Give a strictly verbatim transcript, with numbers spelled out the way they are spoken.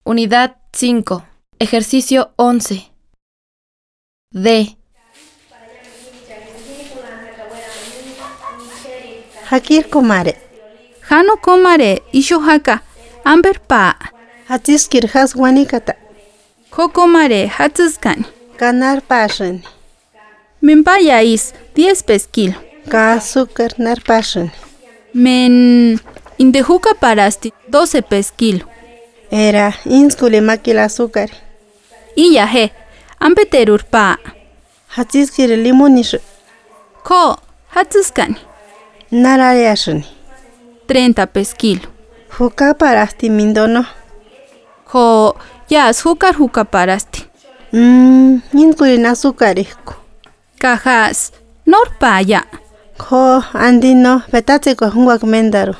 Unidad cinco. Ejercicio once. D. Hakir komare. Hano komare isho haka amber pa. Hatiskir has wanikata. Kokomare hatsuskani. Ganar passion. Mimpaya is diez pes kilo. Ka azúcar nar passion. Men indejuka parasti doce pes kilo. Era inskule makil azúcar. Iya he ampeterur pa. Hatiskir limonish. Ko hatsuskani. Narariashani. treinta pes kilo. Huka parasti mindono. Ko yas hukar huka parasti. Mmm, inskule azúcariko. Kajas nor pa ya. Ko andino betate ko hungwak mendaro.